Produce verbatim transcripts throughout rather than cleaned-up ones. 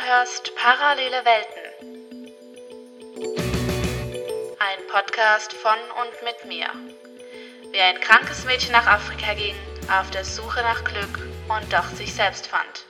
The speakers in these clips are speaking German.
hörst Parallele Welten. Ein Podcast von und mit mir. Wie ein krankes Mädchen nach Afrika ging, auf der Suche nach Glück und doch sich selbst fand.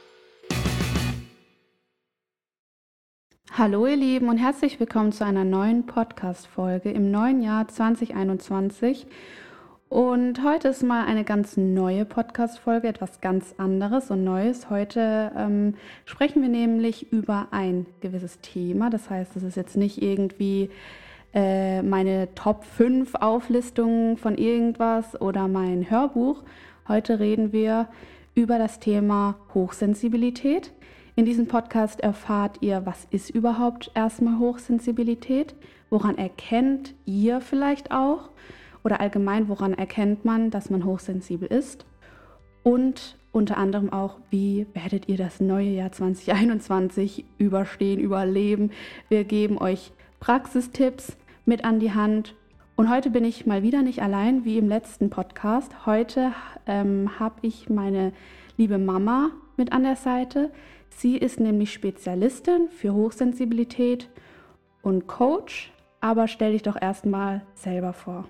Hallo ihr Lieben und herzlich willkommen zu einer neuen Podcast-Folge im neuen Jahr zwanzig einundzwanzig. Und heute ist mal eine ganz neue Podcast-Folge, etwas ganz anderes und Neues. Heute ähm, sprechen wir nämlich über ein gewisses Thema. Das heißt, es ist jetzt nicht irgendwie äh, meine Top fünf Auflistung von irgendwas oder mein Hörbuch. Heute reden wir über das Thema Hochsensibilität. In diesem Podcast erfahrt ihr, was ist überhaupt erstmal Hochsensibilität? Woran erkennt ihr vielleicht auch? Oder allgemein, woran erkennt man, dass man hochsensibel ist? Und unter anderem auch, wie werdet ihr das neue Jahr zwanzig einundzwanzig überstehen, überleben? Wir geben euch Praxistipps mit an die Hand. Und heute bin ich mal wieder nicht allein, wie im letzten Podcast. Heute ähm, habe ich meine liebe Mama mit an der Seite. Sie ist nämlich Spezialistin für Hochsensibilität und Coach. Aber stell dich doch erstmal selber vor.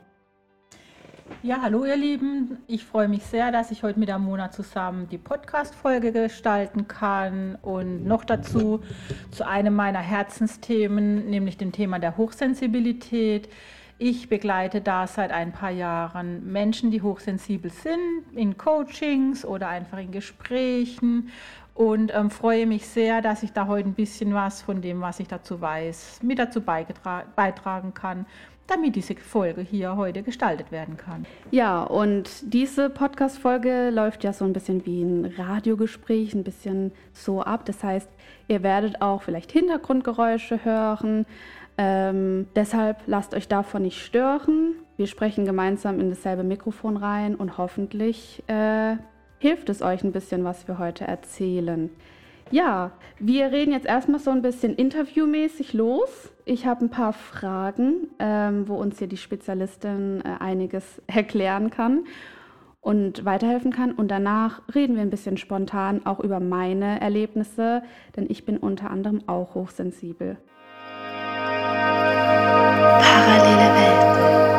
Ja, hallo ihr Lieben, ich freue mich sehr, dass ich heute mit der Mona zusammen die Podcast-Folge gestalten kann und noch dazu zu einem meiner Herzensthemen, nämlich dem Thema der Hochsensibilität. Ich begleite da seit ein paar Jahren Menschen, die hochsensibel sind, in Coachings oder einfach in Gesprächen und ähm, freue mich sehr, dass ich da heute ein bisschen was von dem, was ich dazu weiß, mit dazu beigetra- beitragen kann, damit diese Folge hier heute gestaltet werden kann. Ja, und diese Podcast-Folge läuft ja so ein bisschen wie ein Radiogespräch, ein bisschen so ab. Das heißt, ihr werdet auch vielleicht Hintergrundgeräusche hören. Ähm, deshalb lasst euch davon nicht stören. Wir sprechen gemeinsam in dasselbe Mikrofon rein und hoffentlich äh, hilft es euch ein bisschen, was wir heute erzählen. Ja, wir reden jetzt erstmal so ein bisschen interviewmäßig los. Ich habe ein paar Fragen, ähm, wo uns hier die Spezialistin äh, einiges erklären kann und weiterhelfen kann. Und danach reden wir ein bisschen spontan auch über meine Erlebnisse, denn ich bin unter anderem auch hochsensibel. Parallele Welten.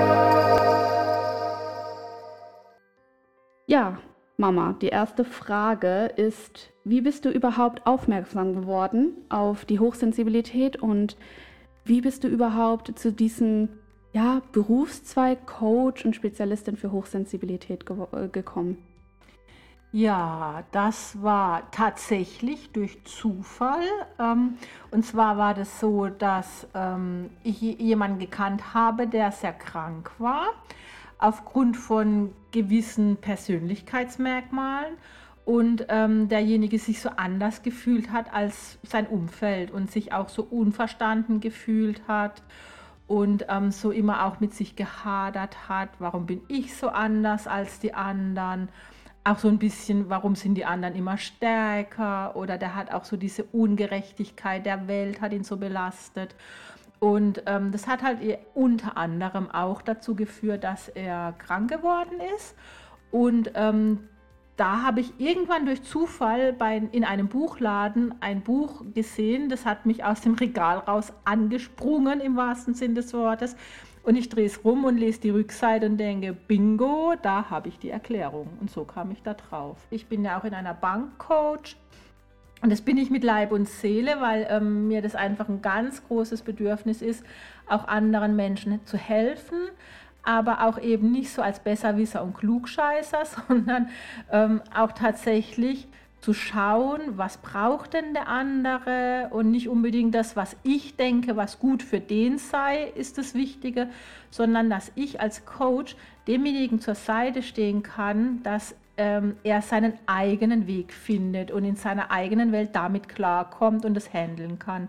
Ja, Mama, die erste Frage ist, wie bist du überhaupt aufmerksam geworden auf die Hochsensibilität und wie bist du überhaupt zu diesem ja, Berufszweig Coach und Spezialistin für Hochsensibilität ge- gekommen? Ja, das war tatsächlich durch Zufall. Ähm, und zwar war das so, dass ähm, ich jemanden gekannt habe, der sehr krank war, aufgrund von gewissen Persönlichkeitsmerkmalen. Und ähm, derjenige sich so anders gefühlt hat als sein Umfeld und sich auch so unverstanden gefühlt hat und ähm, so immer auch mit sich gehadert hat, warum bin ich so anders als die anderen, auch so ein bisschen, warum sind die anderen immer stärker, oder der hat auch so diese Ungerechtigkeit der Welt, hat ihn so belastet. Und ähm, das hat halt unter anderem auch dazu geführt, dass er krank geworden ist. Und ähm, da habe ich irgendwann durch Zufall bei, in einem Buchladen ein Buch gesehen, das hat mich aus dem Regal raus angesprungen, im wahrsten Sinn des Wortes. Und ich drehe es rum und lese die Rückseite und denke, bingo, da habe ich die Erklärung. Und so kam ich da drauf. Ich bin ja auch in einer Bank Coach. Und das bin ich mit Leib und Seele, weil ähm, mir das einfach ein ganz großes Bedürfnis ist, auch anderen Menschen zu helfen, aber auch eben nicht so als Besserwisser und Klugscheißer, sondern ähm, auch tatsächlich zu schauen, was braucht denn der andere und nicht unbedingt das, was ich denke, was gut für den sei, ist das Wichtige, sondern dass ich als Coach demjenigen zur Seite stehen kann, dass ähm, er seinen eigenen Weg findet und in seiner eigenen Welt damit klarkommt und es handeln kann.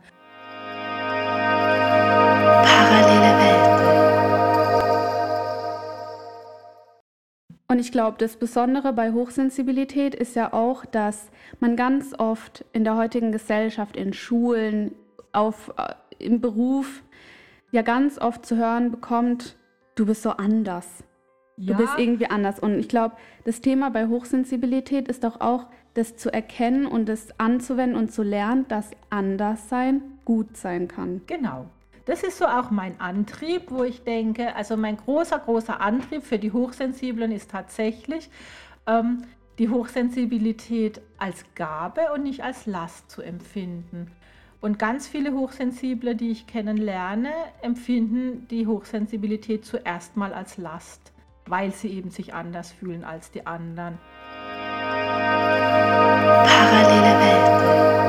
Parallele Welten. Und ich glaube, das Besondere bei Hochsensibilität ist ja auch, dass man ganz oft in der heutigen Gesellschaft, in Schulen, auf, äh, im Beruf ja ganz oft zu hören bekommt, du bist so anders. Du Ja. bist irgendwie anders. Und ich glaube, das Thema bei Hochsensibilität ist doch auch, das zu erkennen und das anzuwenden und zu lernen, dass Anderssein gut sein kann. Genau. Das ist so auch mein Antrieb, wo ich denke, also mein großer, großer Antrieb für die Hochsensiblen ist tatsächlich, ähm, die Hochsensibilität als Gabe und nicht als Last zu empfinden. Und ganz viele Hochsensible, die ich kennenlerne, empfinden die Hochsensibilität zuerst mal als Last, weil sie eben sich anders fühlen als die anderen. Parallele Welten.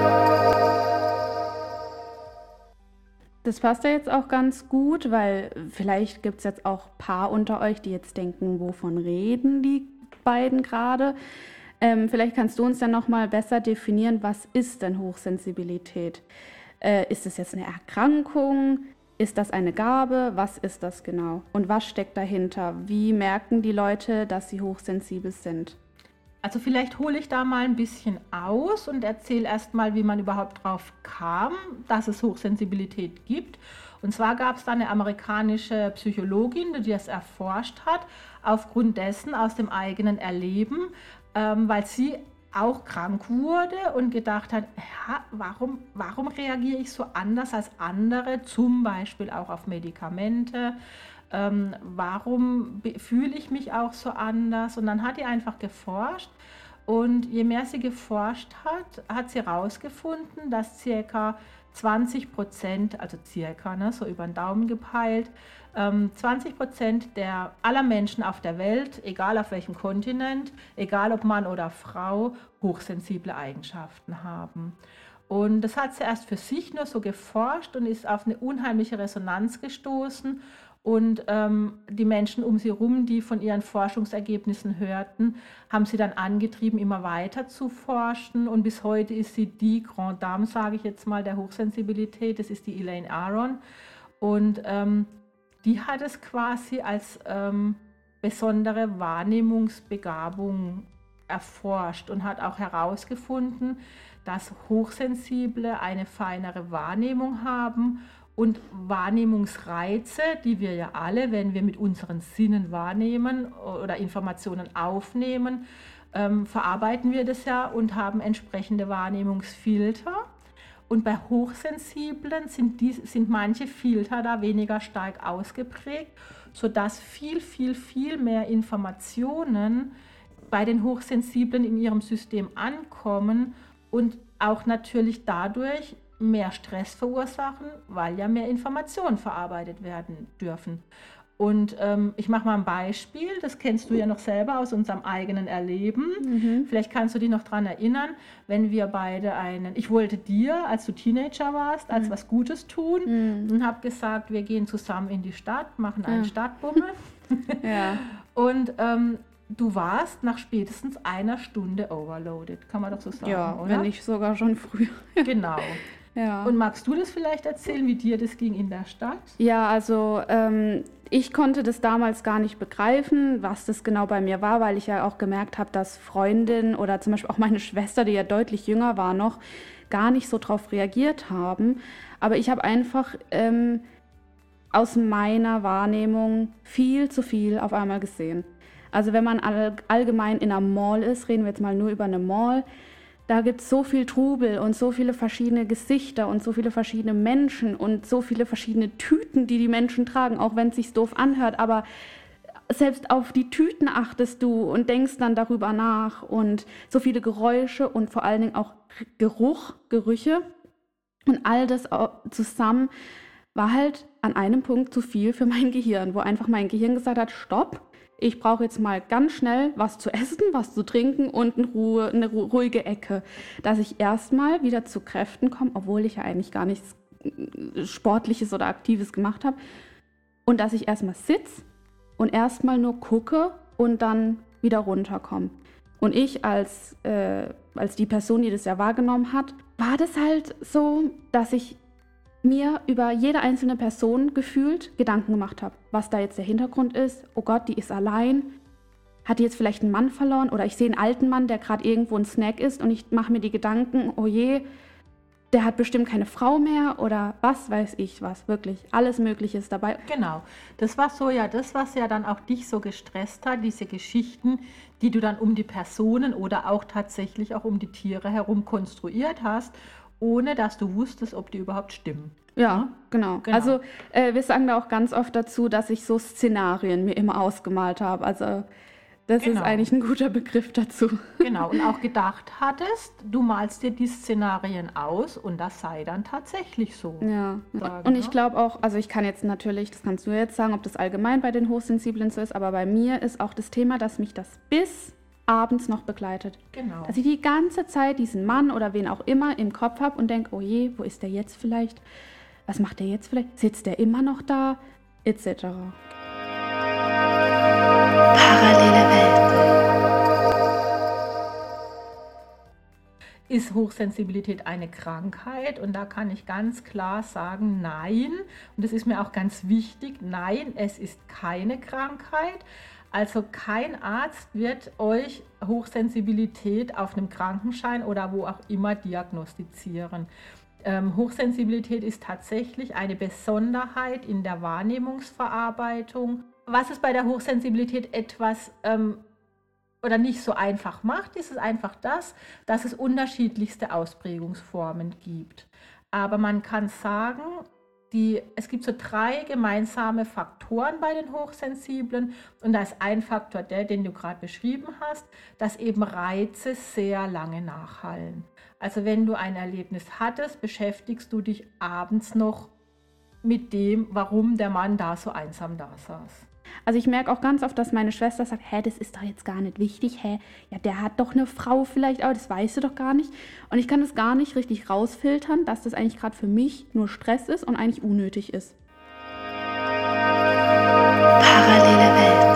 Das passt ja jetzt auch ganz gut, weil vielleicht gibt es jetzt auch ein paar unter euch, die jetzt denken, wovon reden die beiden gerade. Ähm, vielleicht kannst du uns dann nochmal besser definieren, was ist denn Hochsensibilität? Äh, ist es jetzt eine Erkrankung? Ist das eine Gabe? Was ist das genau? Und was steckt dahinter? Wie merken die Leute, dass sie hochsensibel sind? Also vielleicht hole ich da mal ein bisschen aus und erzähle erst mal, wie man überhaupt drauf kam, dass es Hochsensibilität gibt. Und zwar gab es da eine amerikanische Psychologin, die das erforscht hat, aufgrund dessen aus dem eigenen Erleben, ähm, weil sie auch krank wurde und gedacht hat, ja, warum, warum reagiere ich so anders als andere, zum Beispiel auch auf Medikamente. Ähm, warum fühle ich mich auch so anders? Und dann hat die einfach geforscht und je mehr sie geforscht hat, hat sie herausgefunden, dass circa zwanzig Prozent, also circa, ne, so über den Daumen gepeilt, ähm, zwanzig Prozent der aller Menschen auf der Welt, egal auf welchem Kontinent, egal ob Mann oder Frau, hochsensible Eigenschaften haben. Und das hat sie erst für sich nur so geforscht und ist auf eine unheimliche Resonanz gestoßen. Und ähm, die Menschen um sie herum, die von ihren Forschungsergebnissen hörten, haben sie dann angetrieben, immer weiter zu forschen. Und bis heute ist sie die Grande Dame, sage ich jetzt mal, der Hochsensibilität. Das ist die Elaine Aron. Und ähm, die hat es quasi als ähm, besondere Wahrnehmungsbegabung erforscht und hat auch herausgefunden, dass Hochsensible eine feinere Wahrnehmung haben. Und Wahrnehmungsreize, die wir ja alle, wenn wir mit unseren Sinnen wahrnehmen oder Informationen aufnehmen, ähm, verarbeiten wir das ja und haben entsprechende Wahrnehmungsfilter. Und bei Hochsensiblen sind, die, sind manche Filter da weniger stark ausgeprägt, sodass viel, viel, viel mehr Informationen bei den Hochsensiblen in ihrem System ankommen und auch natürlich dadurch mehr Stress verursachen, weil ja mehr Informationen verarbeitet werden dürfen. Und ähm, ich mache mal ein Beispiel, das kennst du ja noch selber aus unserem eigenen Erleben. Mhm. Vielleicht kannst du dich noch daran erinnern, wenn wir beide einen, ich wollte dir, als du Teenager warst, als mhm. was Gutes tun mhm. und habe gesagt, wir gehen zusammen in die Stadt, machen einen ja. Stadtbummel. ja. Und ähm, du warst nach spätestens einer Stunde overloaded, kann man doch so sagen, ja, oder? Wenn nicht sogar schon früher. Genau. Ja. Und magst du das vielleicht erzählen, wie dir das ging in der Stadt? Ja, also ähm, ich konnte das damals gar nicht begreifen, was das genau bei mir war, weil ich ja auch gemerkt habe, dass Freundinnen oder zum Beispiel auch meine Schwester, die ja deutlich jünger war noch, gar nicht so drauf reagiert haben. Aber ich habe einfach ähm, aus meiner Wahrnehmung viel zu viel auf einmal gesehen. Also wenn man all, allgemein in einer Mall ist, reden wir jetzt mal nur über eine Mall, da gibt es so viel Trubel und so viele verschiedene Gesichter und so viele verschiedene Menschen und so viele verschiedene Tüten, die die Menschen tragen, auch wenn es sich doof anhört. Aber selbst auf die Tüten achtest du und denkst dann darüber nach und so viele Geräusche und vor allen Dingen auch Geruch, Gerüche und all das zusammen war halt an einem Punkt zu viel für mein Gehirn, wo einfach mein Gehirn gesagt hat, stopp. Ich brauche jetzt mal ganz schnell was zu essen, was zu trinken und eine, Ruhe, eine ruhige Ecke, dass ich erstmal wieder zu Kräften komme, obwohl ich ja eigentlich gar nichts Sportliches oder Aktives gemacht habe. Und dass ich erstmal sitze und erstmal nur gucke und dann wieder runterkomme. Und ich als, äh, als die Person, die das ja wahrgenommen hat, war das halt so, dass ich mir über jede einzelne Person gefühlt Gedanken gemacht habe, was da jetzt der Hintergrund ist. Oh Gott, die ist allein. Hat die jetzt vielleicht einen Mann verloren? Oder ich sehe einen alten Mann, der gerade irgendwo ein Snack isst und ich mache mir die Gedanken, oh je, der hat bestimmt keine Frau mehr oder was weiß ich was, wirklich. Alles Mögliche ist dabei. Genau, das war so ja das, was ja dann auch dich so gestresst hat, diese Geschichten, die du dann um die Personen oder auch tatsächlich auch um die Tiere herum konstruiert hast, ohne dass du wusstest, ob die überhaupt stimmen. Ja, genau. Genau. Also äh, wir sagen da auch ganz oft dazu, dass ich so Szenarien mir immer ausgemalt habe. Also das Genau. ist eigentlich ein guter Begriff dazu. Genau, und auch gedacht hattest, du malst dir die Szenarien aus und das sei dann tatsächlich so. Ja, Sagen, und ich ne? glaube auch, also ich kann jetzt natürlich, das kannst du jetzt sagen, ob das allgemein bei den Hochsensiblen so ist, aber bei mir ist auch das Thema, dass mich das bis abends noch begleitet. Genau. Dass ich die ganze Zeit diesen Mann oder wen auch immer im Kopf habe und denke, oh je, wo ist der jetzt vielleicht? Was macht der jetzt vielleicht? Sitzt der immer noch da? Etc. Parallele Welt. Ist Hochsensibilität eine Krankheit? Und da kann ich ganz klar sagen, nein. Und das ist mir auch ganz wichtig, nein, es ist keine Krankheit. Also kein Arzt wird euch Hochsensibilität auf einem Krankenschein oder wo auch immer diagnostizieren. Ähm, Hochsensibilität ist tatsächlich eine Besonderheit in der Wahrnehmungsverarbeitung. Was es bei der Hochsensibilität etwas ähm, oder nicht so einfach macht, ist es einfach das, dass es unterschiedlichste Ausprägungsformen gibt. Aber man kann sagen, die, es gibt so drei gemeinsame Faktoren bei den Hochsensiblen und da ist ein Faktor der, den du gerade beschrieben hast, dass eben Reize sehr lange nachhallen. Also wenn du ein Erlebnis hattest, beschäftigst du dich abends noch mit dem, warum der Mann da so einsam da saß. Also ich merke auch ganz oft, dass meine Schwester sagt, hä, das ist doch jetzt gar nicht wichtig, hä, ja, der hat doch eine Frau vielleicht, aber das weißt du doch gar nicht. Und ich kann das gar nicht richtig rausfiltern, dass das eigentlich gerade für mich nur Stress ist und eigentlich unnötig ist. Parallele Welt.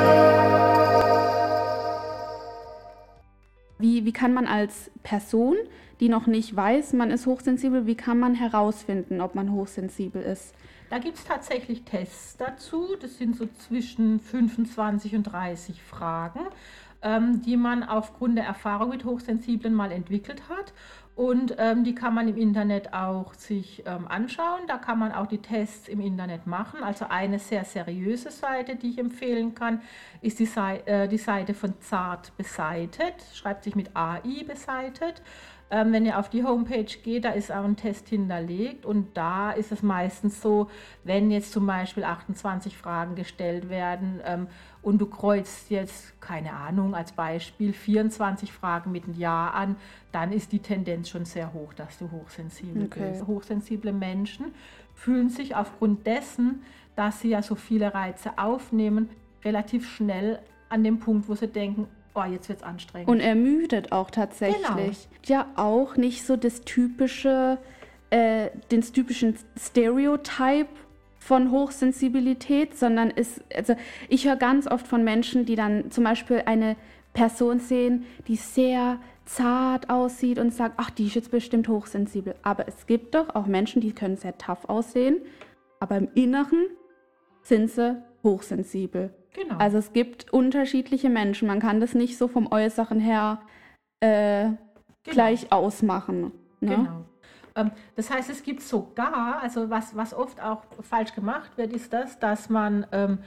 Wie, wie kann man als Person, die noch nicht weiß, man ist hochsensibel, wie kann man herausfinden, ob man hochsensibel ist? Da gibt es tatsächlich Tests dazu, das sind so zwischen fünfundzwanzig und dreißig Fragen, ähm, die man aufgrund der Erfahrung mit Hochsensiblen mal entwickelt hat. Und ähm, die kann man im Internet auch sich ähm, anschauen. Da kann man auch die Tests im Internet machen. Also eine sehr seriöse Seite, die ich empfehlen kann, ist die, Seite, äh, die Seite von Zart beseitet, schreibt sich mit A I beseitet. Ähm, wenn ihr auf die Homepage geht, da ist auch ein Test hinterlegt und da ist es meistens so, wenn jetzt zum Beispiel achtundzwanzig Fragen gestellt werden ähm, und du kreuzt jetzt, keine Ahnung, als Beispiel vierundzwanzig Fragen mit einem Ja an, dann ist die Tendenz schon sehr hoch, dass du hochsensibel Okay. bist. Hochsensible Menschen fühlen sich aufgrund dessen, dass sie ja so viele Reize aufnehmen, relativ schnell an dem Punkt, wo sie denken, oh, jetzt wird es anstrengend. Und ermüdet auch tatsächlich. Ja, auch nicht so das typische, äh, den typischen Stereotype von Hochsensibilität, sondern ist, also ich höre ganz oft von Menschen, die dann zum Beispiel eine Person sehen, die sehr zart aussieht und sagen, ach, die ist jetzt bestimmt hochsensibel. Aber es gibt doch auch Menschen, die können sehr tough aussehen, aber im Inneren sind sie hochsensibel. Genau. Also es gibt unterschiedliche Menschen. Man kann das nicht so vom Äußeren her äh, Genau. gleich ausmachen. Ne? Genau. Ähm, das heißt, es gibt sogar, also was, was oft auch falsch gemacht wird, ist das, dass man ähm,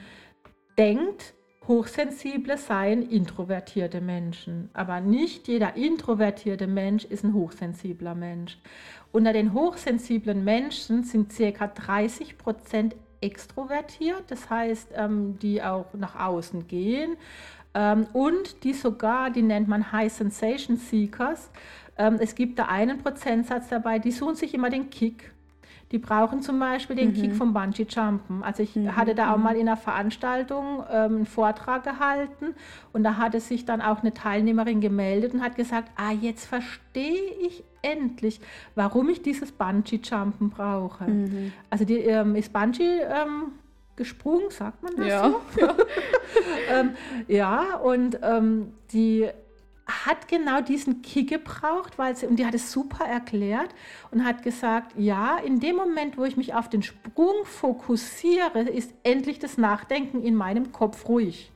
denkt, Hochsensible seien introvertierte Menschen. Aber nicht jeder introvertierte Mensch ist ein hochsensibler Mensch. Unter den hochsensiblen Menschen sind ca. dreißig Prozent extrovertiert, das heißt, ähm, die auch nach außen gehen ähm, und die sogar, die nennt man High Sensation Seekers. Ähm, es gibt da einen Prozentsatz dabei, die suchen sich immer den Kick. Die brauchen zum Beispiel den Mhm. Kick vom Bungee-Jumpen. Also ich Mhm, hatte da auch mhm. mal in einer Veranstaltung ähm, einen Vortrag gehalten und da hatte sich dann auch eine Teilnehmerin gemeldet und hat gesagt, ah, jetzt verstehe ich endlich, warum ich dieses Bungee-Jumpen brauche. Mhm. Also die ähm, ist Bungee ähm, gesprungen, sagt man das Ja. so? ähm, ja, und ähm, die hat genau diesen Kick gebraucht, weil sie, und die hat es super erklärt und hat gesagt, ja, in dem Moment, wo ich mich auf den Sprung fokussiere, ist endlich das Nachdenken in meinem Kopf ruhig.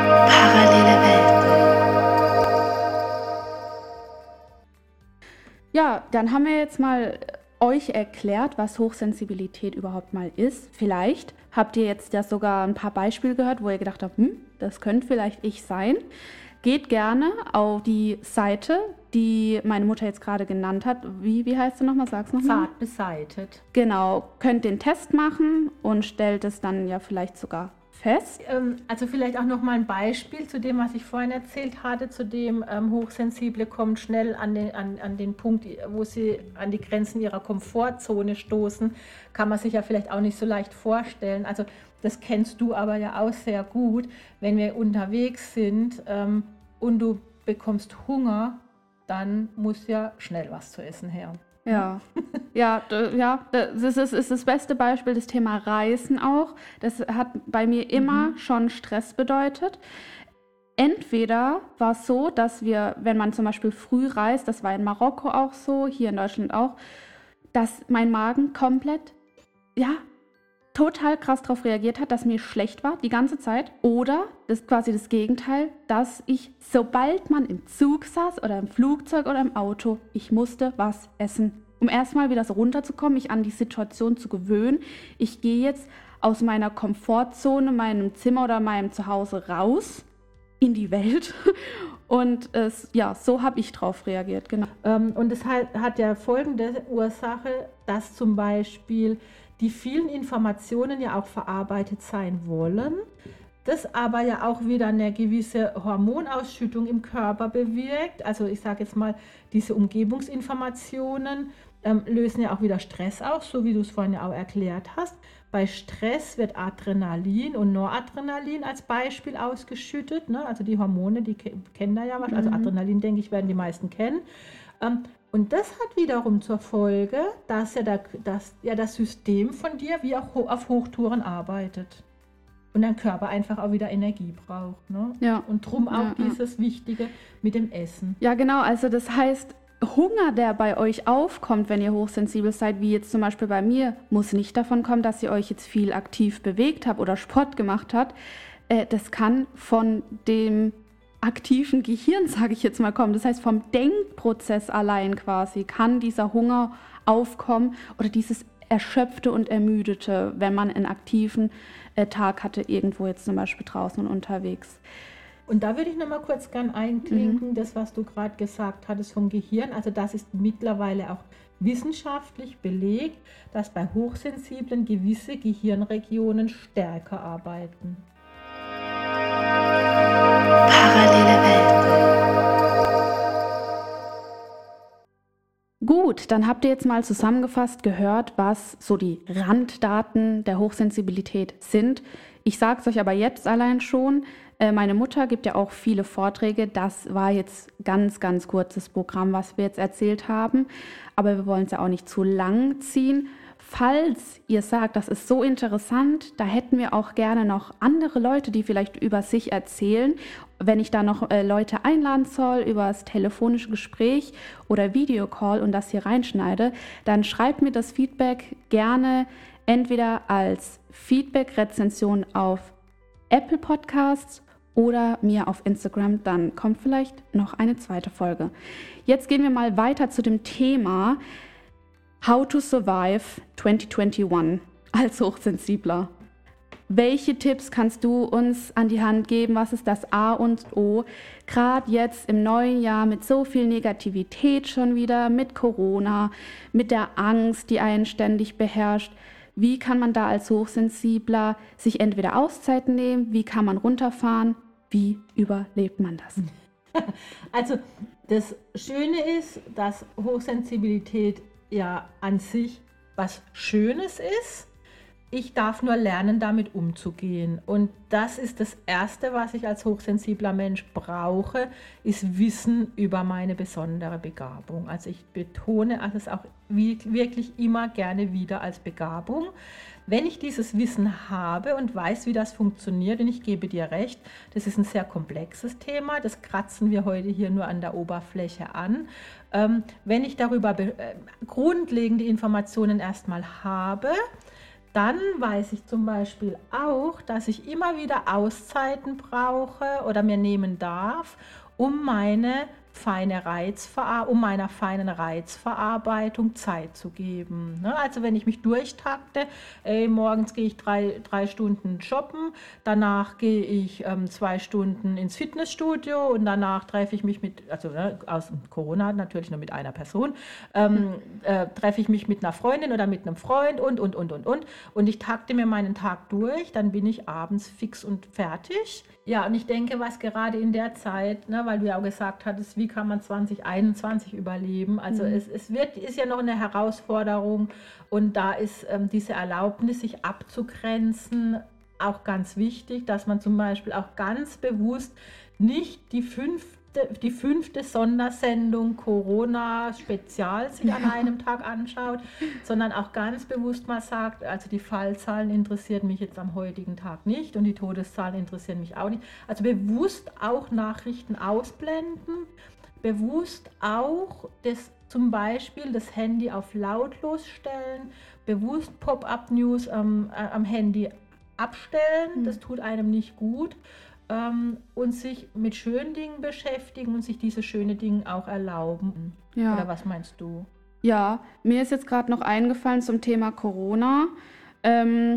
Parallele Welt. Ja, dann haben wir jetzt mal euch erklärt, was Hochsensibilität überhaupt mal ist. Vielleicht habt ihr jetzt ja sogar ein paar Beispiele gehört, wo ihr gedacht habt, hm, das könnte vielleicht ich sein. Geht gerne auf die Seite, die meine Mutter jetzt gerade genannt hat. Wie, wie heißt sie nochmal? Sag's nochmal. Zart beseitet. Genau, könnt den Test machen und stellt es dann ja vielleicht sogar fest. Ähm, also vielleicht auch nochmal ein Beispiel zu dem, was ich vorhin erzählt hatte, zu dem ähm, Hochsensible kommen schnell an den, an, an den Punkt, wo sie an die Grenzen ihrer Komfortzone stoßen, kann man sich ja vielleicht auch nicht so leicht vorstellen. Also das kennst du aber ja auch sehr gut, wenn wir unterwegs sind ähm, und du bekommst Hunger, dann muss ja schnell was zu essen her. Ja, ja, d- ja, das ist, ist das beste Beispiel, das Thema Reisen auch. Das hat bei mir immer Mhm. schon Stress bedeutet. Entweder war es so, dass wir, wenn man zum Beispiel früh reist, das war in Marokko auch so, hier in Deutschland auch, dass mein Magen komplett, ja, total krass darauf reagiert hat, dass mir schlecht war die ganze Zeit. Oder das ist quasi das Gegenteil, dass ich, sobald man im Zug saß oder im Flugzeug oder im Auto, ich musste was essen, um erstmal wieder so runterzukommen, mich an die Situation zu gewöhnen. Ich gehe jetzt aus meiner Komfortzone, meinem Zimmer oder meinem Zuhause raus in die Welt. Und es, ja, so habe ich drauf reagiert, genau. Ähm, und es hat, hat ja folgende Ursache, dass zum Beispiel die vielen Informationen ja auch verarbeitet sein wollen, das aber ja auch wieder eine gewisse Hormonausschüttung im Körper bewirkt. Also ich sage jetzt mal, diese Umgebungsinformationen ähm, lösen ja auch wieder Stress aus, so wie du es vorhin ja auch erklärt hast. Bei Stress wird Adrenalin und Noradrenalin als Beispiel ausgeschüttet, ne? Also die Hormone, die ke- kennen da ja was, also Mhm. Adrenalin, denke ich, werden die meisten kennen. Ähm, und das hat wiederum zur Folge, dass ja, der, dass ja das System von dir wie auch ho- auf Hochtouren arbeitet. Und dein Körper einfach auch wieder Energie braucht. Ne? Ja. Und drum auch Ja, ja. dieses Wichtige mit dem Essen. Ja, genau. Also das heißt, Hunger, der bei euch aufkommt, wenn ihr hochsensibel seid, wie jetzt zum Beispiel bei mir, muss nicht davon kommen, dass ihr euch jetzt viel aktiv bewegt habt oder Sport gemacht habt. Äh, das kann von dem aktiven Gehirn, sage ich jetzt mal, kommen. Das heißt, vom Denkprozess allein quasi kann dieser Hunger aufkommen oder dieses Erschöpfte und Ermüdete, wenn man einen aktiven äh, Tag hatte, irgendwo jetzt zum Beispiel draußen und unterwegs. Und da würde ich noch mal kurz gern einklinken, das, was du gerade gesagt hattest vom Gehirn. Also das ist mittlerweile auch wissenschaftlich belegt, dass bei Hochsensiblen gewisse Gehirnregionen stärker arbeiten. Parallele Welten. Gut, dann habt ihr jetzt mal zusammengefasst gehört, was so die Randdaten der Hochsensibilität sind. Ich sage es euch aber jetzt allein schon. Äh, meine Mutter gibt ja auch viele Vorträge. Das war jetzt ganz, ganz kurzes Programm, was wir jetzt erzählt haben. Aber wir wollen es ja auch nicht zu lang ziehen. Falls ihr sagt, das ist so interessant, da hätten wir auch gerne noch andere Leute, die vielleicht über sich erzählen. Wenn ich da noch äh, Leute einladen soll über das telefonische Gespräch oder Videocall und das hier reinschneide, dann schreibt mir das Feedback gerne entweder als Feedback-Rezension auf Apple Podcasts oder mir auf Instagram, dann kommt vielleicht noch eine zweite Folge. Jetzt gehen wir mal weiter zu dem Thema How to Survive zwanzig einundzwanzig als Hochsensibler. Welche Tipps kannst du uns an die Hand geben? Was ist das A und O? Gerade jetzt im neuen Jahr mit so viel Negativität schon wieder, mit Corona, mit der Angst, die einen ständig beherrscht. Wie kann man da als Hochsensibler sich entweder Auszeiten nehmen? Wie kann man runterfahren? Wie überlebt man das? Also das Schöne ist, dass Hochsensibilität ja an sich was Schönes ist. Ich darf nur lernen, damit umzugehen. Und das ist das Erste, was ich als hochsensibler Mensch brauche, ist Wissen über meine besondere Begabung. Also ich betone es auch wirklich immer gerne wieder als Begabung. Wenn ich dieses Wissen habe und weiß, wie das funktioniert, und ich gebe dir recht, das ist ein sehr komplexes Thema, das kratzen wir heute hier nur an der Oberfläche an. Ähm, wenn ich darüber äh, grundlegende Informationen erstmal habe, dann weiß ich zum Beispiel auch, dass ich immer wieder Auszeiten brauche oder mir nehmen darf, um meine feine Reizverar- um meiner feinen Reizverarbeitung Zeit zu geben. Ne? Also wenn ich mich durchtakte, ey, morgens gehe ich drei, drei Stunden shoppen, danach gehe ich ähm, zwei Stunden ins Fitnessstudio und danach treffe ich mich mit, also ne, aus Corona natürlich nur mit einer Person, ähm, äh, treffe ich mich mit einer Freundin oder mit einem Freund und, und, und, und, und. Und ich takte mir meinen Tag durch, dann bin ich abends fix und fertig. Ja, und ich denke, was gerade in der Zeit, ne, weil du ja auch gesagt hattest, wie kann man zwanzig einundzwanzig überleben? Also mhm. es, es wird, ist ja noch eine Herausforderung und da ist ähm, diese Erlaubnis, sich abzugrenzen, auch ganz wichtig, dass man zum Beispiel auch ganz bewusst nicht die fünfte, die fünfte Sondersendung Corona-Spezial sich an einem Tag anschaut, sondern auch ganz bewusst mal sagt, also die Fallzahlen interessieren mich jetzt am heutigen Tag nicht und die Todeszahlen interessieren mich auch nicht. Also bewusst auch Nachrichten ausblenden, bewusst auch das, zum Beispiel das Handy auf lautlos stellen, bewusst Pop-up-News ähm, äh, am Handy abstellen, das tut einem nicht gut. Ähm, und sich mit schönen Dingen beschäftigen und sich diese schönen Dinge auch erlauben. Ja. Oder was meinst du? Ja, mir ist jetzt gerade noch eingefallen zum Thema Corona. Ähm,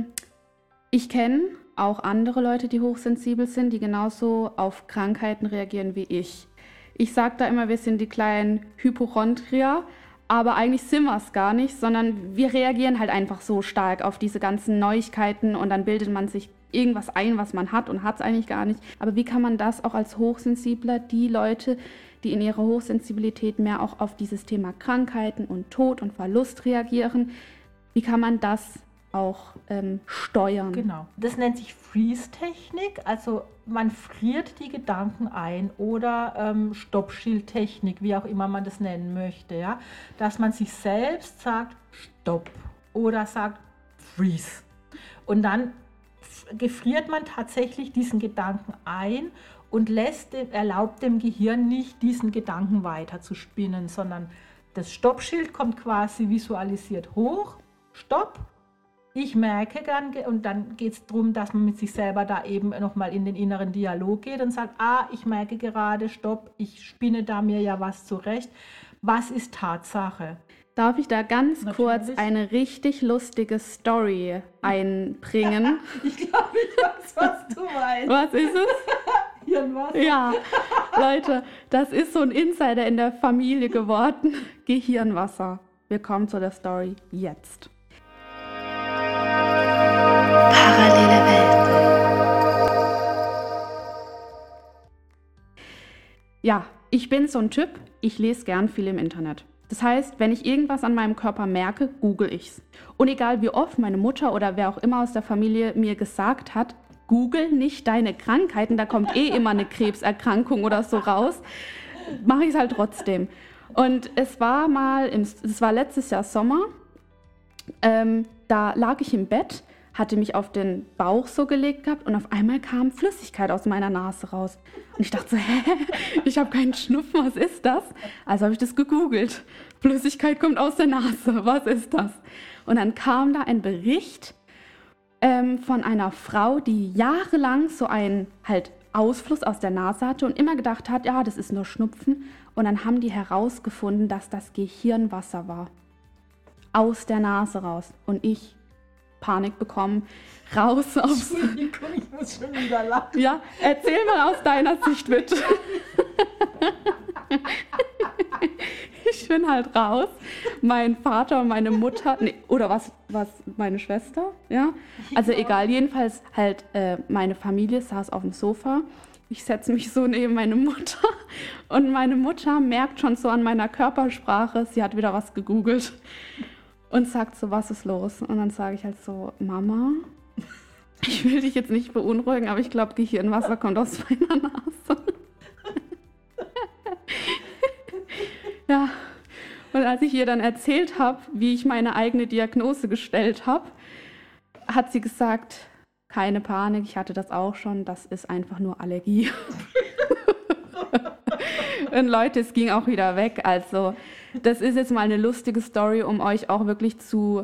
ich kenne auch andere Leute, die hochsensibel sind, die genauso auf Krankheiten reagieren wie ich. Ich sage da immer, wir sind die kleinen Hypochondrier, aber eigentlich sind wir es gar nicht, sondern wir reagieren halt einfach so stark auf diese ganzen Neuigkeiten und dann bildet man sich irgendwas ein, was man hat und hat es eigentlich gar nicht. Aber wie kann man das auch als Hochsensibler, die Leute, die in ihrer Hochsensibilität mehr auch auf dieses Thema Krankheiten und Tod und Verlust reagieren, wie kann man das auch ähm, steuern? Genau. Das nennt sich Freeze-Technik, also man friert die Gedanken ein oder ähm, Stoppschildtechnik, wie auch immer man das nennen möchte, ja? Dass man sich selbst sagt, Stopp oder sagt Freeze. Und dann gefriert man tatsächlich diesen Gedanken ein und lässt dem, erlaubt dem Gehirn nicht, diesen Gedanken weiter zu spinnen, sondern das Stoppschild kommt quasi visualisiert hoch, Stopp, ich merke dann, und dann geht es darum, dass man mit sich selber da eben nochmal in den inneren Dialog geht und sagt, ah, ich merke gerade, Stopp, ich spinne da mir ja was zurecht, was ist Tatsache? Darf ich da ganz Natürlich. kurz eine richtig lustige Story einbringen? Ich glaube, ich weiß, was du meinst. Was ist es? Hirnwasser. Ja, Leute, das ist so ein Insider in der Familie geworden. Gehirnwasser. Wir kommen zu der Story jetzt. Parallele Welt. Ja, ich bin so ein Typ, ich lese gern viel im Internet. Das heißt, wenn ich irgendwas an meinem Körper merke, google ich's. Und egal wie oft meine Mutter oder wer auch immer aus der Familie mir gesagt hat, google nicht deine Krankheiten, da kommt eh immer eine Krebserkrankung oder so raus, mache ich es halt trotzdem. Und es war mal, im, es war letztes Jahr Sommer, ähm, da lag ich im Bett, hatte mich auf den Bauch so gelegt gehabt und auf einmal kam Flüssigkeit aus meiner Nase raus. Und ich dachte so, hä, ich habe keinen Schnupfen, was ist das? Also habe ich das gegoogelt. Flüssigkeit kommt aus der Nase, was ist das? Und dann kam da ein Bericht ähm, von einer Frau, die jahrelang so einen halt Ausfluss aus der Nase hatte und immer gedacht hat, ja, das ist nur Schnupfen. Und dann haben die herausgefunden, dass das Gehirnwasser war. Aus der Nase raus. Und ich Panik bekommen, raus aufs... Entschuldigung, ich muss schon wieder lachen. Ja, erzähl mal aus deiner Sicht, bitte. Ich bin halt raus. Mein Vater und meine Mutter, nee, oder was, was, meine Schwester, ja. Also egal, jedenfalls halt äh, meine Familie saß auf dem Sofa. Ich setze mich so neben meine Mutter und meine Mutter merkt schon so an meiner Körpersprache, sie hat wieder was gegoogelt. Und sagt so, was ist los? Und dann sage ich halt so, Mama, ich will dich jetzt nicht beunruhigen, aber ich glaube, Gehirnwasser kommt aus meiner Nase. Ja, und als ich ihr dann erzählt habe, wie ich meine eigene Diagnose gestellt habe, hat sie gesagt, keine Panik, ich hatte das auch schon, das ist einfach nur Allergie. Und Leute, es ging auch wieder weg. Also das ist jetzt mal eine lustige Story, um euch auch wirklich zu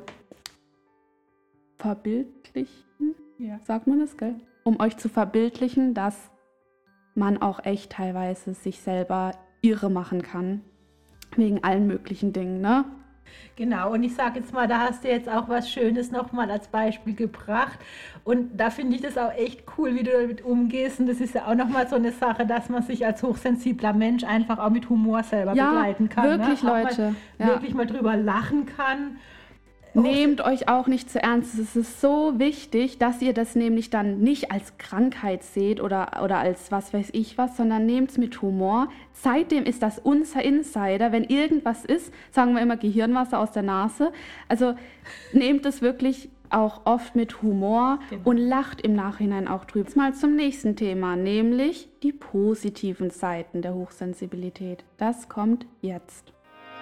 verbildlichen. Ja. Sagt man das, gell? Um euch zu verbildlichen, dass man auch echt teilweise sich selber irre machen kann. Wegen allen möglichen Dingen, ne? Genau, und ich sage jetzt mal, da hast du jetzt auch was Schönes nochmal als Beispiel gebracht. Und da finde ich das auch echt cool, wie du damit umgehst. Und das ist ja auch nochmal so eine Sache, dass man sich als hochsensibler Mensch einfach auch mit Humor selber Ja, begleiten kann. wirklich, ne? Auch Leute. Mal, Ja. Wirklich mal drüber lachen kann. Nehmt euch auch nicht zu ernst. Es ist so wichtig, dass ihr das nämlich dann nicht als Krankheit seht oder, oder als was weiß ich was, sondern nehmt es mit Humor. Seitdem ist das unser Insider. Wenn irgendwas ist, sagen wir immer Gehirnwasser aus der Nase. Also nehmt es wirklich auch oft mit Humor Genau. und lacht im Nachhinein auch drüber. Jetzt mal zum nächsten Thema, nämlich die positiven Seiten der Hochsensibilität. Das kommt jetzt.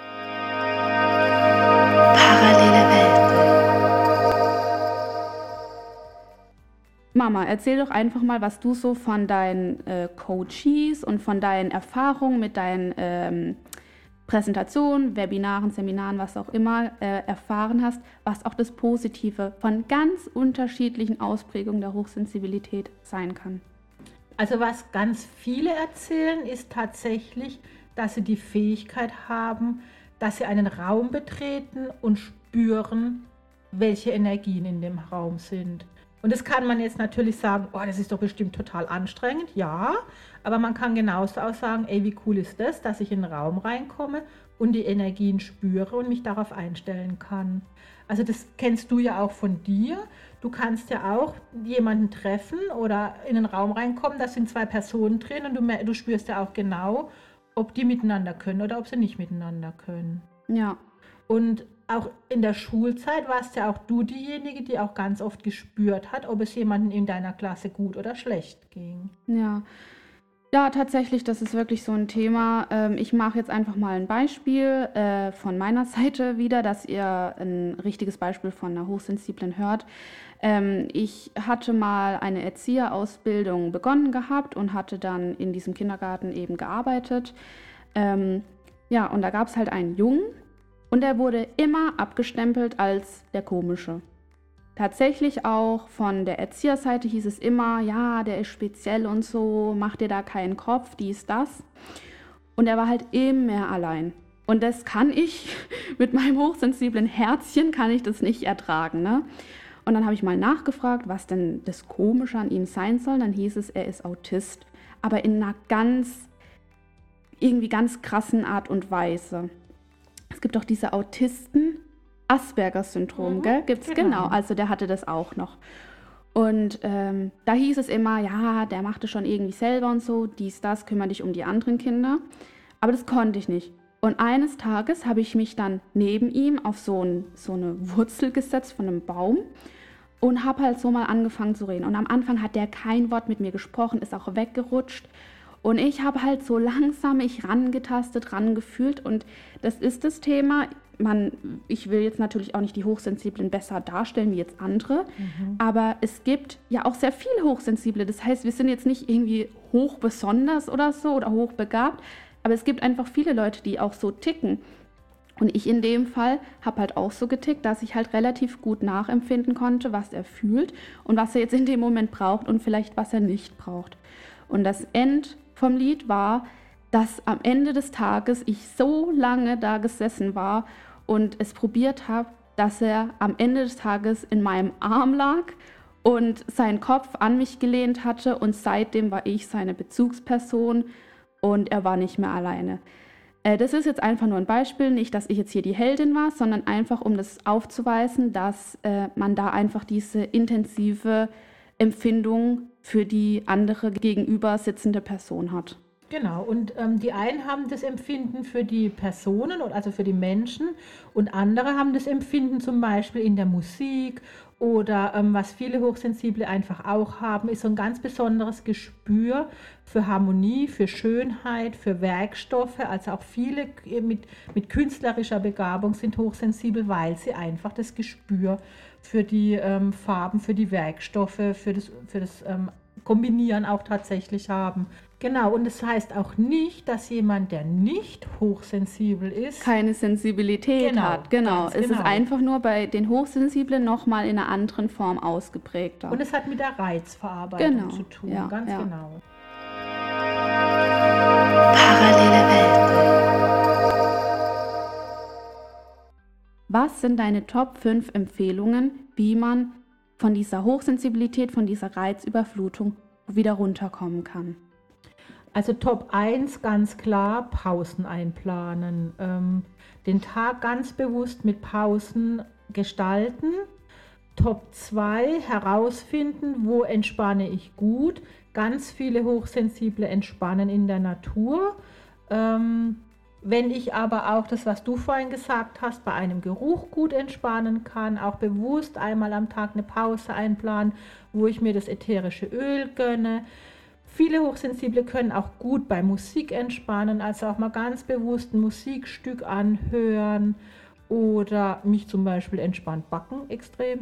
Parallele Welten. Mama, erzähl doch einfach mal, was du so von deinen äh, Coaches und von deinen Erfahrungen mit deinen ähm, Präsentationen, Webinaren, Seminaren, was auch immer äh, erfahren hast, was auch das Positive von ganz unterschiedlichen Ausprägungen der Hochsensibilität sein kann. Also was ganz viele erzählen, ist tatsächlich, dass sie die Fähigkeit haben, dass sie einen Raum betreten und spüren, welche Energien in dem Raum sind. Und das kann man jetzt natürlich sagen, oh, das ist doch bestimmt total anstrengend. Ja, aber man kann genauso auch sagen, ey, wie cool ist das, dass ich in den Raum reinkomme und die Energien spüre und mich darauf einstellen kann. Also das kennst du ja auch von dir. Du kannst ja auch jemanden treffen oder in den Raum reinkommen, da sind zwei Personen drin und du, du spürst ja auch genau, ob die miteinander können oder ob sie nicht miteinander können. Ja. Und auch in der Schulzeit warst ja auch du diejenige, die auch ganz oft gespürt hat, ob es jemandem in deiner Klasse gut oder schlecht ging. Ja. Ja, tatsächlich, das ist wirklich so ein Thema. Ähm, ich mache jetzt einfach mal ein Beispiel äh, von meiner Seite wieder, dass ihr ein richtiges Beispiel von einer Hochsensiblen hört. Ähm, ich hatte mal eine Erzieherausbildung begonnen gehabt und hatte dann in diesem Kindergarten eben gearbeitet. Ähm, ja, und da gab es halt einen Jungen und der wurde immer abgestempelt als der Komische. Tatsächlich auch von der Erzieherseite hieß es immer, ja, der ist speziell und so, mach dir da keinen Kopf, dies, das. Und er war halt immer allein. Und das kann ich, mit meinem hochsensiblen Herzchen kann ich das nicht ertragen, ne? Und dann habe ich mal nachgefragt, was denn das Komische an ihm sein soll. Dann hieß es, er ist Autist, aber in einer ganz, irgendwie ganz krassen Art und Weise. Es gibt auch diese Autisten, Asperger-Syndrom, Mhm, gell? Gibt's genau. genau. Also der hatte das auch noch. Und ähm, da hieß es immer, ja, der macht es schon irgendwie selber und so, dies, das, kümmere dich um die anderen Kinder. Aber das konnte ich nicht. Und eines Tages habe ich mich dann neben ihm auf so, ein, so eine Wurzel gesetzt von einem Baum und habe halt so mal angefangen zu reden. Und am Anfang hat der kein Wort mit mir gesprochen, ist auch weggerutscht. Und ich habe halt so langsam mich rangetastet, rangefühlt. Und das ist das Thema. Man, ich will jetzt natürlich auch nicht die Hochsensiblen besser darstellen wie jetzt andere, mhm. aber es gibt ja auch sehr viele Hochsensible. Das heißt, wir sind jetzt nicht irgendwie hoch besonders oder so oder hochbegabt, aber es gibt einfach viele Leute, die auch so ticken. Und ich in dem Fall habe halt auch so getickt, dass ich halt relativ gut nachempfinden konnte, was er fühlt und was er jetzt in dem Moment braucht und vielleicht was er nicht braucht. Und das End vom Lied war, dass am Ende des Tages ich so lange da gesessen war und es probiert habe, dass er am Ende des Tages in meinem Arm lag und seinen Kopf an mich gelehnt hatte und seitdem war ich seine Bezugsperson und er war nicht mehr alleine. Äh, das ist jetzt einfach nur ein Beispiel, nicht, dass ich jetzt hier die Heldin war, sondern einfach, um das aufzuweisen, dass äh, man da einfach diese intensive Empfindung für die andere gegenüber sitzende Person hat. Genau, und ähm, die einen haben das Empfinden für die Personen, also für die Menschen, und andere haben das Empfinden zum Beispiel in der Musik oder ähm, was viele Hochsensible einfach auch haben, ist so ein ganz besonderes Gespür für Harmonie, für Schönheit, für Werkstoffe. Also auch viele mit, mit künstlerischer Begabung sind hochsensibel, weil sie einfach das Gespür für die ähm, Farben, für die Werkstoffe, für das, für das ähm, Kombinieren auch tatsächlich haben. Genau, und das heißt auch nicht, dass jemand, der nicht hochsensibel ist, keine Sensibilität genau, hat. Genau, es genau. ist einfach nur bei den Hochsensiblen nochmal in einer anderen Form ausgeprägter. Und es hat mit der Reizverarbeitung genau. zu tun, ja, ganz ja. genau. Parallele Welten. Was sind deine Top fünf Empfehlungen, wie man von dieser Hochsensibilität, von dieser Reizüberflutung wieder runterkommen kann? Also Top eins ganz klar, Pausen einplanen. Ähm, den Tag ganz bewusst mit Pausen gestalten. Top zwei, herausfinden, wo entspanne ich gut. Ganz viele Hochsensible entspannen in der Natur. Ähm, wenn ich aber auch das, was du vorhin gesagt hast, bei einem Geruch gut entspannen kann, auch bewusst einmal am Tag eine Pause einplanen, wo ich mir das ätherische Öl gönne. Viele Hochsensible können auch gut bei Musik entspannen, also auch mal ganz bewusst ein Musikstück anhören oder mich zum Beispiel entspannt backen, extrem.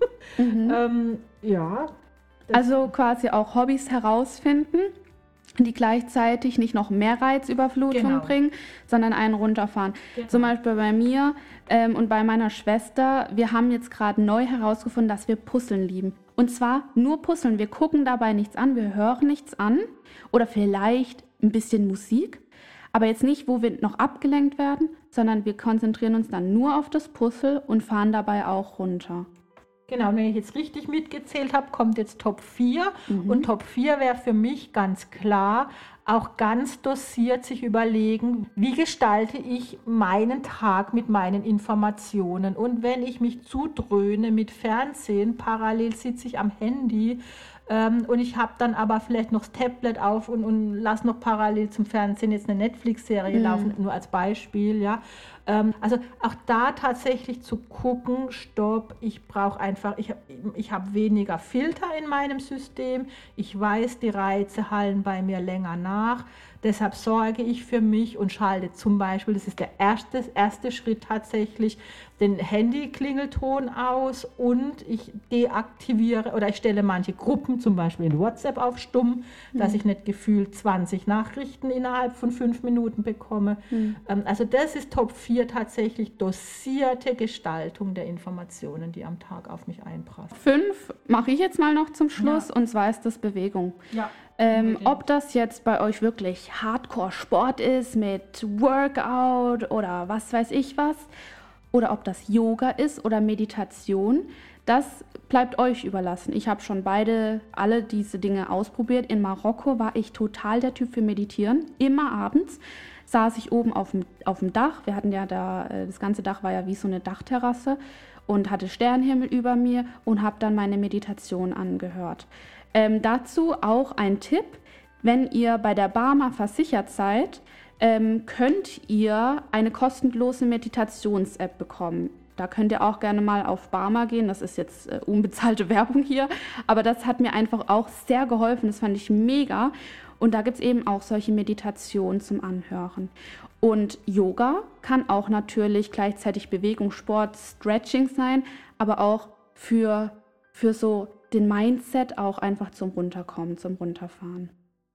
Mhm. ähm, ja. Also quasi auch Hobbys herausfinden, die gleichzeitig nicht noch mehr Reizüberflutung genau. bringen, sondern einen runterfahren. Genau. Zum Beispiel bei mir ähm, und bei meiner Schwester, wir haben jetzt gerade neu herausgefunden, dass wir Puzzeln lieben. Und zwar nur Puzzeln. Wir gucken dabei nichts an, wir hören nichts an oder vielleicht ein bisschen Musik, aber jetzt nicht, wo wir noch abgelenkt werden, sondern wir konzentrieren uns dann nur auf das Puzzle und fahren dabei auch runter. Genau, wenn ich jetzt richtig mitgezählt habe, kommt jetzt Top vier. Mhm. Und Top vier wäre für mich ganz klar, auch ganz dosiert sich überlegen, wie gestalte ich meinen Tag mit meinen Informationen. Und wenn ich mich zudröhne mit Fernsehen, parallel sitze ich am Handy ähm, und ich habe dann aber vielleicht noch das Tablet auf und, und lasse noch parallel zum Fernsehen jetzt eine Netflix-Serie mhm. laufen, nur als Beispiel, ja. Also auch da tatsächlich zu gucken, stopp, ich brauche einfach, ich, ich habe weniger Filter in meinem System, ich weiß, die Reize hallen bei mir länger nach, deshalb sorge ich für mich und schalte zum Beispiel, das ist der erste, erste Schritt tatsächlich, den Handy-Klingelton aus und ich deaktiviere oder ich stelle manche Gruppen, zum Beispiel in WhatsApp auf stumm, mhm. dass ich nicht gefühlt zwanzig Nachrichten innerhalb von fünf Minuten bekomme. Mhm. Also das ist Top vier tatsächlich dosierte Gestaltung der Informationen, die am Tag auf mich einprasseln. Fünf mache ich jetzt mal noch zum Schluss ja. und zwar ist das Bewegung. Ja. Ähm, ob das jetzt bei euch wirklich Hardcore-Sport ist mit Workout oder was weiß ich was, oder ob das Yoga ist oder Meditation, das bleibt euch überlassen. Ich habe schon beide, alle diese Dinge ausprobiert. In Marokko war ich total der Typ für Meditieren. Immer abends saß ich oben auf dem, auf dem Dach. Wir hatten ja da, das ganze Dach war ja wie so eine Dachterrasse und hatte Sternenhimmel über mir und habe dann meine Meditation angehört. Ähm, dazu auch ein Tipp, wenn ihr bei der Barmer versichert seid, ähm, könnt ihr eine kostenlose Meditations-App bekommen. Da könnt ihr auch gerne mal auf Barmer gehen, das ist jetzt äh, unbezahlte Werbung hier, aber das hat mir einfach auch sehr geholfen, das fand ich mega. Und da gibt es eben auch solche Meditationen zum Anhören. Und Yoga kann auch natürlich gleichzeitig Bewegung, Sport, Stretching sein, aber auch für, für so den Mindset auch einfach zum Runterkommen, zum Runterfahren.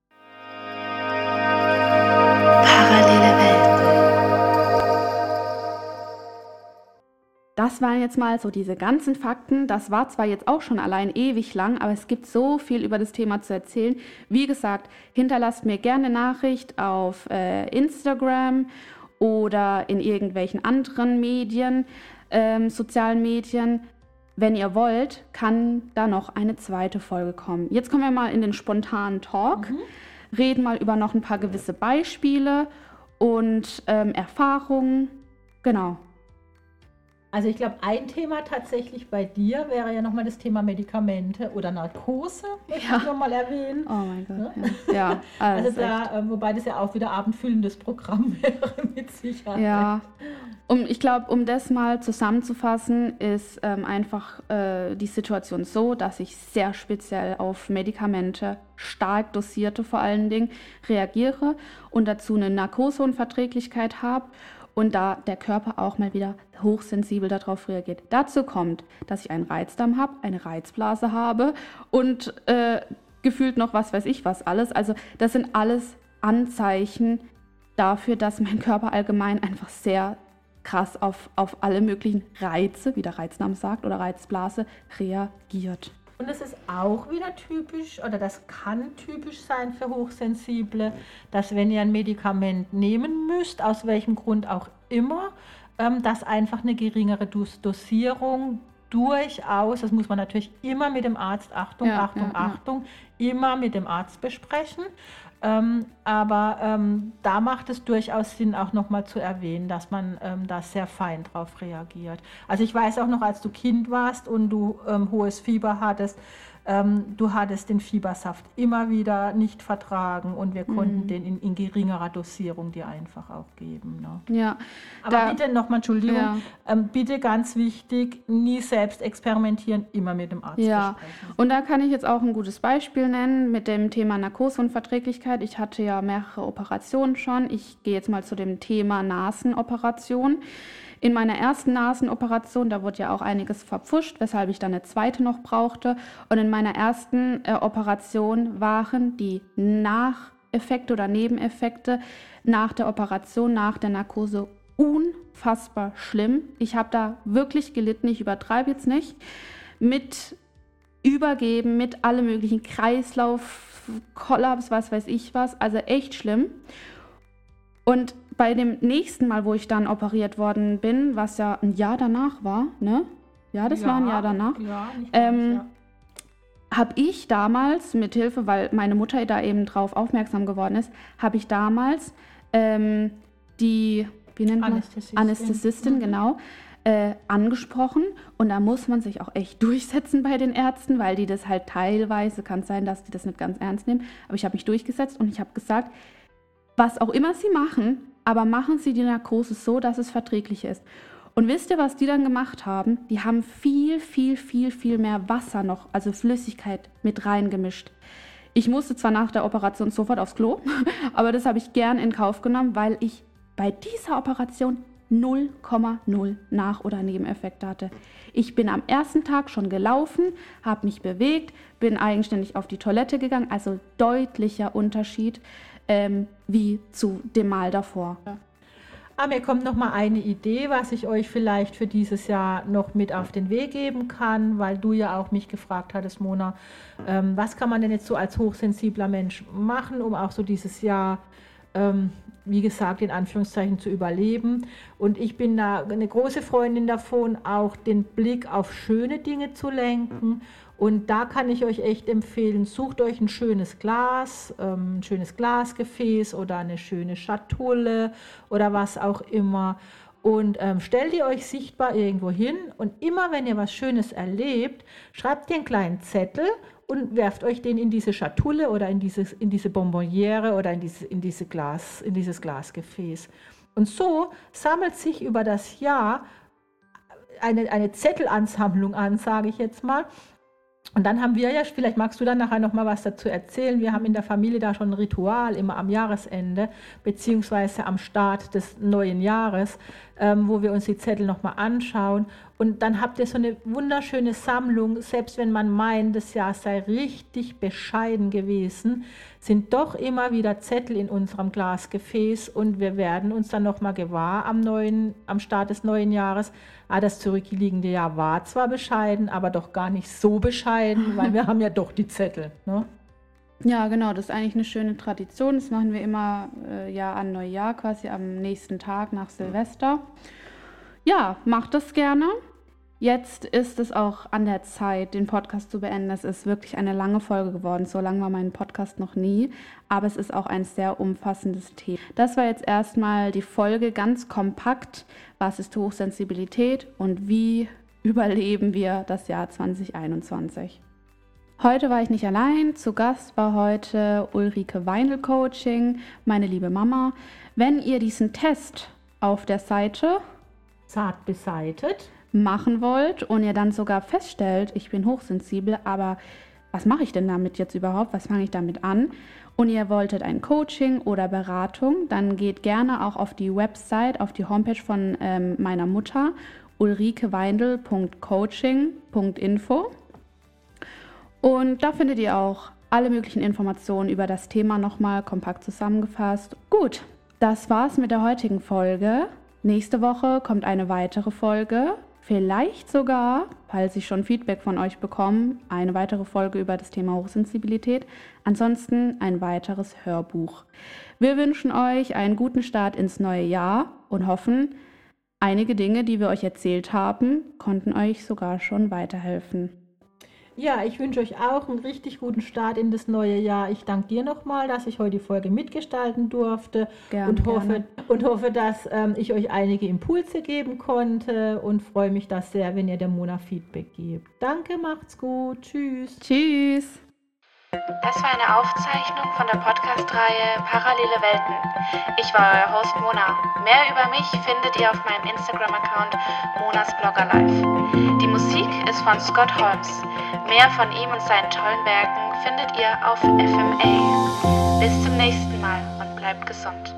Parallele Welt. Das waren jetzt mal so diese ganzen Fakten. Das war zwar jetzt auch schon allein ewig lang, aber es gibt so viel über das Thema zu erzählen. Wie gesagt, hinterlasst mir gerne eine Nachricht auf äh, Instagram oder in irgendwelchen anderen Medien, ähm, sozialen Medien. Wenn ihr wollt, kann da noch eine zweite Folge kommen. Jetzt kommen wir mal in den spontanen Talk, mhm. reden mal über noch ein paar gewisse Beispiele und ähm, Erfahrungen. Genau. Also ich glaube, ein Thema tatsächlich bei dir wäre ja nochmal das Thema Medikamente oder Narkose, möchte ja. ich nochmal erwähnen. Oh mein Gott, ja. ja also also da, äh, wobei das ja auch wieder abendfüllendes Programm wäre, mit Sicherheit. Ja, um, ich glaube, um das mal zusammenzufassen, ist ähm, einfach äh, die Situation so, dass ich sehr speziell auf Medikamente, stark dosierte vor allen Dingen, reagiere und dazu eine Narkoseunverträglichkeit habe. Und da der Körper auch mal wieder hochsensibel darauf reagiert. Dazu kommt, dass ich einen Reizdarm habe, eine Reizblase habe und äh, gefühlt noch was weiß ich was alles. Also das sind alles Anzeichen dafür, dass mein Körper allgemein einfach sehr krass auf, auf alle möglichen Reize, wie der Reizdarm sagt, oder Reizblase reagiert. Und es ist auch wieder typisch, oder das kann typisch sein für Hochsensible, dass wenn ihr ein Medikament nehmen müsst, aus welchem Grund auch immer, ähm, dass einfach eine geringere Dos- Dosierung durchaus, das muss man natürlich immer mit dem Arzt, Achtung, Ja, Achtung, ja, ja. Achtung, immer mit dem Arzt besprechen. Ähm, aber ähm, da macht es durchaus Sinn, auch nochmal zu erwähnen, dass man ähm, da sehr fein drauf reagiert. Also ich weiß auch noch, als du Kind warst und du ähm, hohes Fieber hattest, ähm, du hattest den Fiebersaft immer wieder nicht vertragen und wir konnten Mhm. den in, in geringerer Dosierung dir einfach auch geben. Ne? Ja, Aber da, bitte nochmal, Entschuldigung, ja. ähm, bitte ganz wichtig, nie selbst experimentieren, immer mit dem Arzt Ja, besprechen. und da kann ich jetzt auch ein gutes Beispiel nennen mit dem Thema Narkoseunverträglichkeit. Ich hatte ja mehrere Operationen schon. Ich gehe jetzt mal zu dem Thema Nasenoperation. In meiner ersten Nasenoperation, da wurde ja auch einiges verpfuscht, weshalb ich dann eine zweite noch brauchte. Und in meiner ersten äh, Operation waren die Nacheffekte oder Nebeneffekte nach der Operation, nach der Narkose unfassbar schlimm. Ich habe da wirklich gelitten, ich übertreibe jetzt nicht, mit Übergeben, mit allem möglichen Kreislauf, Kollaps, was weiß ich was, also echt schlimm. Und bei dem nächsten Mal, wo ich dann operiert worden bin, was ja ein Jahr danach war, ne? Ja, das war ein Jahr danach. Ja, nicht Ähm, ganz, ja. Habe ich damals mit Hilfe, weil meine Mutter da eben drauf aufmerksam geworden ist, habe ich damals ähm, die, wie nennt man Anästhesistin. Anästhesistin, Mhm. genau, äh, angesprochen. Und da muss man sich auch echt durchsetzen bei den Ärzten, weil die das halt teilweise, kann es sein, dass die das nicht ganz ernst nehmen. Aber ich habe mich durchgesetzt und ich habe gesagt, was auch immer sie machen, aber machen sie die Narkose so, dass es verträglich ist. Und wisst ihr, was die dann gemacht haben? Die haben viel, viel, viel, viel mehr Wasser noch, also Flüssigkeit mit reingemischt. Ich musste zwar nach der Operation sofort aufs Klo, aber das habe ich gern in Kauf genommen, weil ich bei dieser Operation null Komma null Nach- oder Nebeneffekte hatte. Ich bin am ersten Tag schon gelaufen, habe mich bewegt, bin eigenständig auf die Toilette gegangen, also deutlicher Unterschied ähm, wie zu dem Mal davor. Ah, mir kommt noch mal eine Idee, was ich euch vielleicht für dieses Jahr noch mit auf den Weg geben kann, weil du ja auch mich gefragt hattest, Mona, ähm, was kann man denn jetzt so als hochsensibler Mensch machen, um auch so dieses Jahr, ähm, wie gesagt, in Anführungszeichen zu überleben. Und ich bin da eine große Freundin davon, auch den Blick auf schöne Dinge zu lenken. Und da kann ich euch echt empfehlen, sucht euch ein schönes Glas, ähm, ein schönes Glasgefäß oder eine schöne Schatulle oder was auch immer. Und ähm, stellt ihr euch sichtbar irgendwo hin und immer wenn ihr was Schönes erlebt, schreibt ihr einen kleinen Zettel und werft euch den in diese Schatulle oder in, dieses, in diese Bonbonniere oder in, diese, in, diese Glas, in dieses Glasgefäß. Und so sammelt sich über das Jahr eine, eine Zettelansammlung an, sage ich jetzt mal. Und dann haben wir ja, vielleicht magst du dann nachher noch mal was dazu erzählen, wir haben in der Familie da schon ein Ritual, immer am Jahresende, beziehungsweise am Start des neuen Jahres, ähm, wo wir uns die Zettel noch mal anschauen. Und dann habt ihr so eine wunderschöne Sammlung, selbst wenn man meint, das Jahr sei richtig bescheiden gewesen, sind doch immer wieder Zettel in unserem Glasgefäß und wir werden uns dann noch mal gewahr am, neuen, am Start des neuen Jahres, ah, das zurückliegende Jahr war zwar bescheiden, aber doch gar nicht so bescheiden, weil wir haben ja doch die Zettel. Ne? Ja, genau, das ist eigentlich eine schöne Tradition. Das machen wir immer äh, ja, an Neujahr, quasi am nächsten Tag nach Silvester. Ja, macht das gerne. Jetzt ist es auch an der Zeit, den Podcast zu beenden. Es ist wirklich eine lange Folge geworden. So lang war mein Podcast noch nie. Aber es ist auch ein sehr umfassendes Thema. Das war jetzt erstmal die Folge ganz kompakt. Was ist Hochsensibilität und wie überleben wir das Jahr zwanzig einundzwanzig? Heute war ich nicht allein. Zu Gast war heute Ulrike Weindl-Coaching, meine liebe Mama. Wenn ihr diesen Test auf der Seite Zart beseitet machen wollt und ihr dann sogar feststellt, ich bin hochsensibel, aber was mache ich denn damit jetzt überhaupt? Was fange ich damit an? Und ihr wolltet ein Coaching oder Beratung, dann geht gerne auch auf die Website, auf die Homepage von ähm, meiner Mutter, ulrikeweindl punkt coaching punkt info. Und da findet ihr auch alle möglichen Informationen über das Thema nochmal kompakt zusammengefasst. Gut, das war's mit der heutigen Folge. Nächste Woche kommt eine weitere Folge. Vielleicht sogar, falls ich schon Feedback von euch bekomme, eine weitere Folge über das Thema Hochsensibilität. Ansonsten ein weiteres Hörbuch. Wir wünschen euch einen guten Start ins neue Jahr und hoffen, einige Dinge, die wir euch erzählt haben, konnten euch sogar schon weiterhelfen. Ja, ich wünsche euch auch einen richtig guten Start in das neue Jahr. Ich danke dir nochmal, dass ich heute die Folge mitgestalten durfte Gerne, und hoffe, gerne. und hoffe, dass ähm, ich euch einige Impulse geben konnte und freue mich das sehr, wenn ihr der Mona Feedback gebt. Danke, macht's gut, tschüss. Tschüss! Das war eine Aufzeichnung von der Podcast-Reihe Parallele Welten. Ich war euer Host Mona. Mehr über mich findet ihr auf meinem Instagram-Account Monas Blogger Live. Die Musik ist von Scott Holmes. Mehr von ihm und seinen tollen Werken findet ihr auf F M A. Bis zum nächsten Mal und bleibt gesund.